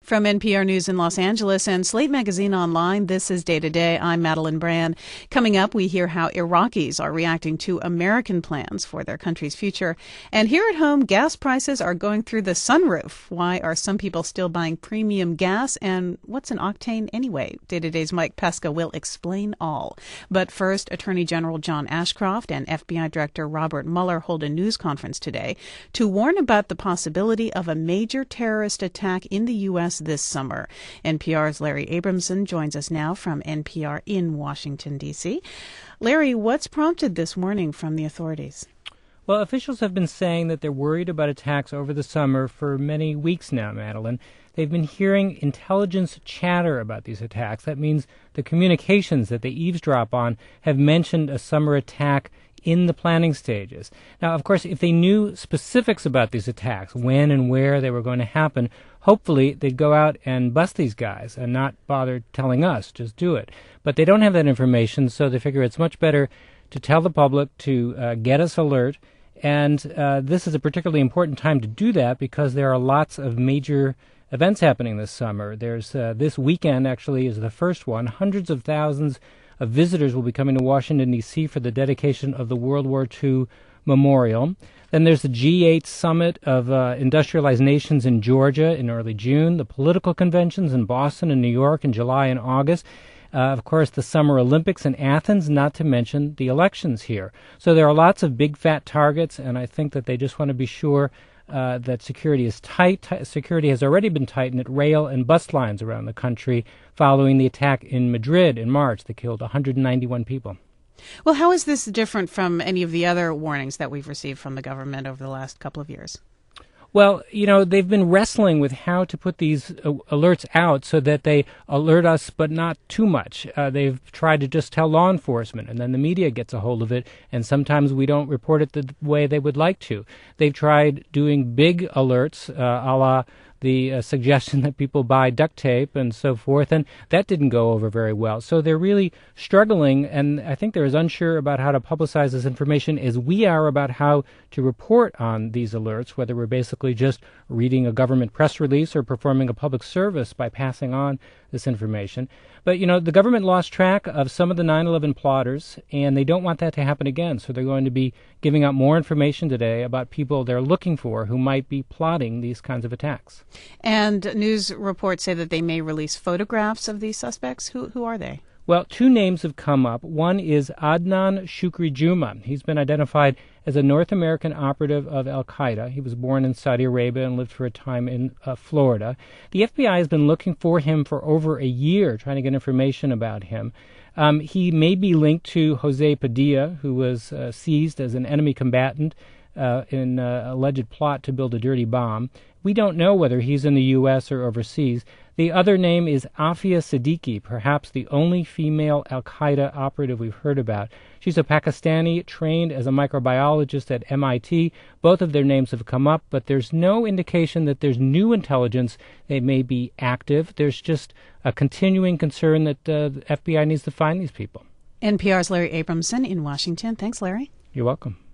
From NPR News in Los Angeles and Slate Magazine Online, this is Day to Day. I'm Madeline Brand. Coming up, we hear how Iraqis are reacting to American plans for their country's future. And here at home, gas prices are going through the sunroof. Why are some people still buying premium gas? And what's an octane anyway? Day to Day's Mike Pesca will explain all. But first, Attorney General John Ashcroft and FBI Director Robert Mueller hold a news conference today to warn about the possibility of a major terrorist attack in the U.S. this summer. NPR's Larry Abramson joins us now from NPR in Washington, D.C. Larry, what's prompted this warning from the authorities? Well, officials have been saying that they're worried about attacks over the summer for many weeks now, Madeline. They've been hearing intelligence chatter about these attacks. That means the communications that they eavesdrop on have mentioned a summer attack in the planning stages. Now, of course, if they knew specifics about these attacks, when and where they were going to happen, hopefully they'd go out and bust these guys and not bother telling us, just do it. But they don't have that information, so they figure it's much better to tell the public to get us alert. And this is a particularly important time to do that because there are lots of major events happening this summer. There's this weekend, actually, is the first one. Hundreds of thousands of visitors will be coming to Washington, D.C. for the dedication of the World War II Memorial. Then there's the G8 Summit of Industrialized Nations in Georgia in early June, the political conventions in Boston and New York in July and August. Of course, the Summer Olympics in Athens, not to mention the elections here. So there are lots of big, fat targets, and I think that they just want to be sure that security is tight. Security has already been tightened at rail and bus lines around the country following the attack in Madrid in March that killed 191 people. Well, how is this different from any of the other warnings that we've received from the government over the last couple of years? Well, they've been wrestling with how to put these alerts out so that they alert us, but not too much. They've tried to just tell law enforcement, and then the media gets a hold of it, and sometimes we don't report it the way they would like to. They've tried doing big alerts, a la the suggestion that people buy duct tape and so forth, and that didn't go over very well. So they're really struggling, and I think they're as unsure about how to publicize this information as we are about how to report on these alerts, whether we're basically just reading a government press release or performing a public service by passing on this information. But, the government lost track of some of the 9/11 plotters, and they don't want that to happen again. So they're going to be giving out more information today about people they're looking for who might be plotting these kinds of attacks. And news reports say that they may release photographs of these suspects. Who are they? Well, two names have come up. One is Adnan Shukri Juma. He's been identified as a North American operative of al-Qaeda. He was born in Saudi Arabia and lived for a time in Florida. The FBI has been looking for him for over a year, trying to get information about him. He may be linked to Jose Padilla, who was seized as an enemy combatant in an alleged plot to build a dirty bomb. We don't know whether he's in the U.S. or overseas. The other name is Afia Siddiqui, perhaps the only female al-Qaeda operative we've heard about. She's a Pakistani trained as a microbiologist at MIT. Both of their names have come up, but there's no indication that there's new intelligence. They may be active. There's just a continuing concern that the FBI needs to find these people. NPR's Larry Abramson in Washington. Thanks, Larry. You're welcome.